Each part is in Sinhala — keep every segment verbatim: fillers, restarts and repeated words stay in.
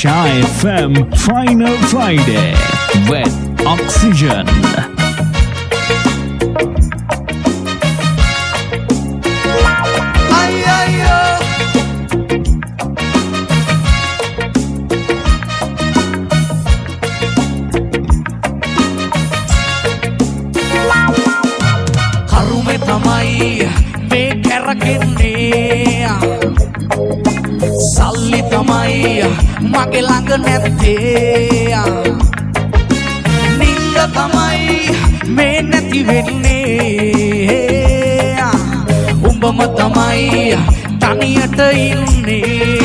Shy F M Final Friday with Oxygen. Salli tamai mage lang නැත්තේ නින්ද තමයි මේ නැති වෙන්නේ උඹම තමයි තනියට ඉන්නේ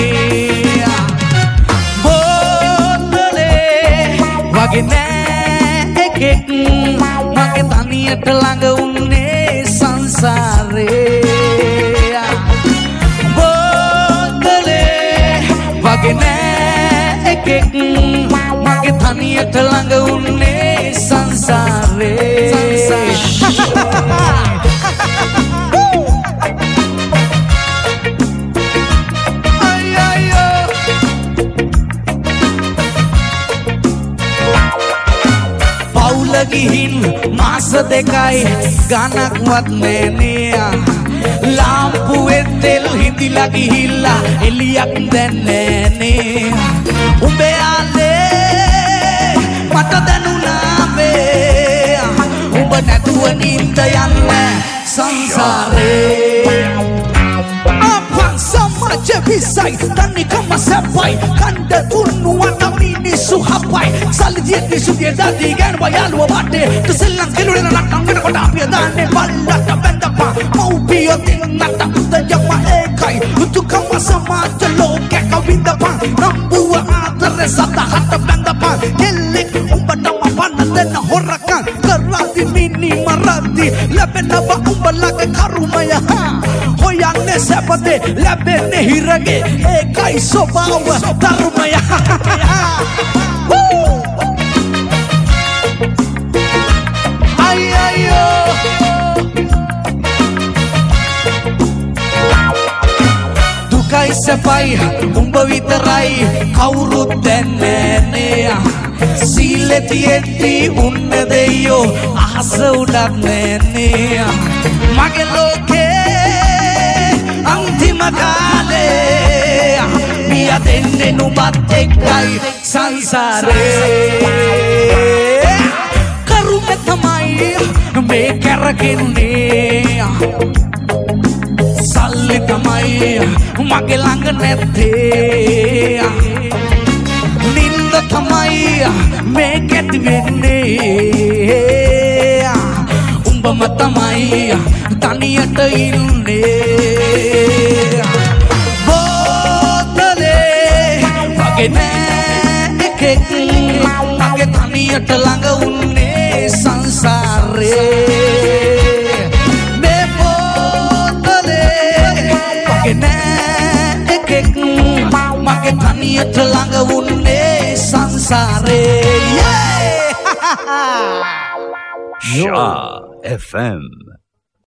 බෝතලේ වගේ නෑ එකෙක් මගේ තනියට ළඟ උන්නේ සංසාරේ වගේ නෑ එකෙක් මගේ තනියට ළඟ උන්නේ සංසාරේ පවුල ගිහින් මාස දෙකයි ගණක්වත් නෑනේ ලාම්පුවේ තෙල් හිඳිලා ගිහිල්ලා එළියක් දැන්නේ නේ උඹේ ආලේ මට දැනුණා වේ උඹ නැතුව නින්ද යන්නේ සංසාරේ අපන් සමාජ විසයි තනි කම සපයි කණ්ඩ තුන්නුවට මිනිස්සු හපයි සල්ලි තියෙද්දි සුදිය දාදී ගෑනුවා යාළුවා වටේ තුසෙල්ලන් කෙළුවෙන නට්ටම් වෙනකොට අපි දාන්නේ බල්ලට බැඳපා මව්පියෝ දින්නට උදයම ඒකයි උතුකම සමාජ ලෝකයක විඳපන් නම්බුව ආදරේ සතහට බැඳපන් කෙල්ලෙක් උඹටම පන්න දෙන හොරකම් කරාදි මිනි මරාදි ලැබෙනව උඹලගේ කරුමය හොයන්නේ සැපතේ ලැබෙන්නේ හිරගේ ඒකයි ස්වභාව ධර්මය දුකයි සැපයි උඹ විතරයි කවුරුත් දන්නේ නෑ සීලෙ තියෙද්දි උන්න දෙයෝ අහස උඩක් නෑනේ මගේ ලෝකේ අන්තිම කාලේ මිය දෙන්නේ නුඹත් එක්කයි සංසාරේ කරුමෙ තමයි මේ කරකෙන්නේ සල්ලි තමයි මගේ ළඟ නැත්තේ නින්ද තමයි මේක ඇති වෙන්නේ උඹම තමයි තනියට ඉන්නේ බෝතලේ වගේ නෑ එකෙක් මගේ තනියට ළඟ උන්නේ සංසාරේ මගේ තනියට ළඟ වුන්නේ සංසාරේ Shy F M